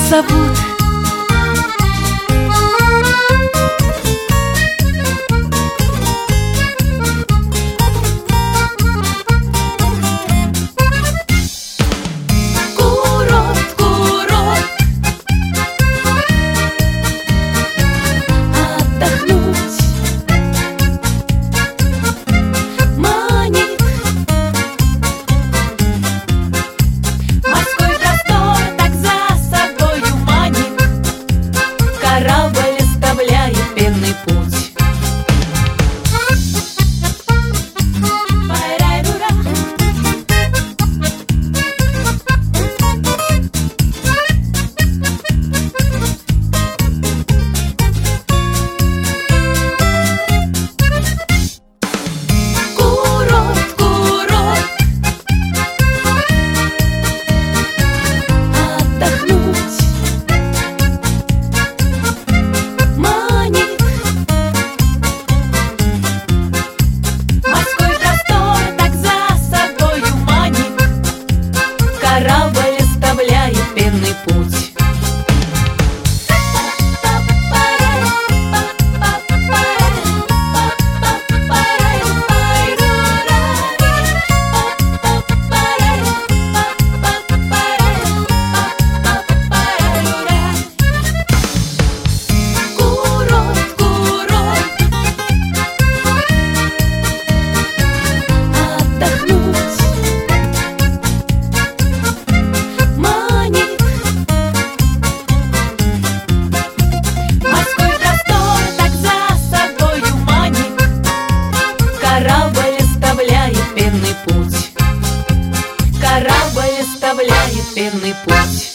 зовут. Курорт, курорт, отдохнуть манит. Морской простор так за собою манит. Корабль оставляет пенный путь. Пай-рай-ду-ра. Курорт, курорт, отдохнуть манит. Морской простор так за собою манит. Корабль оставляет пенный путь. Курорт, курорт, отдохнуть манит. Морской простор так за собою манит. Корабль оставляет пенный путь. Корабль оставляет пенный путь.